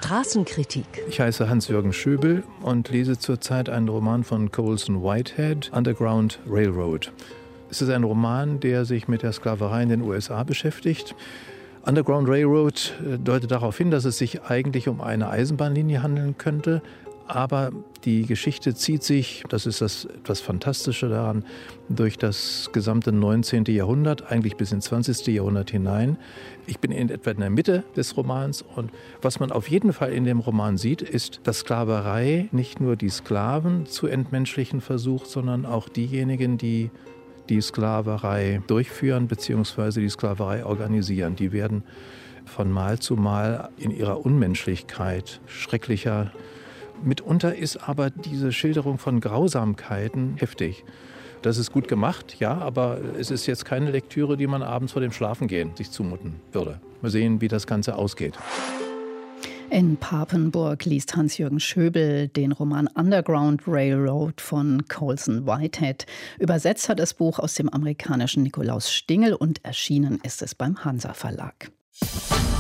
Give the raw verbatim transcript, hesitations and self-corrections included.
Straßenkritik. Ich heiße Hans-Jürgen Schöbel und lese zurzeit einen Roman von Colson Whitehead, Underground Railroad. Es ist ein Roman, der sich mit der Sklaverei in den U S A beschäftigt. Underground Railroad deutet darauf hin, dass es sich eigentlich um eine Eisenbahnlinie handeln könnte. Aber die Geschichte zieht sich, das ist das etwas Fantastische daran, durch das gesamte neunzehnte. Jahrhundert, eigentlich bis ins zwanzigste. Jahrhundert hinein. Ich bin in etwa in der Mitte des Romans und was man auf jeden Fall in dem Roman sieht, ist, dass Sklaverei nicht nur die Sklaven zu entmenschlichen versucht, sondern auch diejenigen, die die Sklaverei durchführen bzw. die Sklaverei organisieren. Die werden von Mal zu Mal in ihrer Unmenschlichkeit schrecklicher. Mitunter ist aber diese Schilderung von Grausamkeiten heftig. Das ist gut gemacht, ja, aber es ist jetzt keine Lektüre, die man abends vor dem Schlafengehen sich zumuten würde. Mal sehen, wie das Ganze ausgeht. In Papenburg liest Hans-Jürgen Schöbel den Roman Underground Railroad von Colson Whitehead. Übersetzt hat das Buch aus dem amerikanischen Nikolaus Stingel und erschienen ist es beim Hansa Verlag.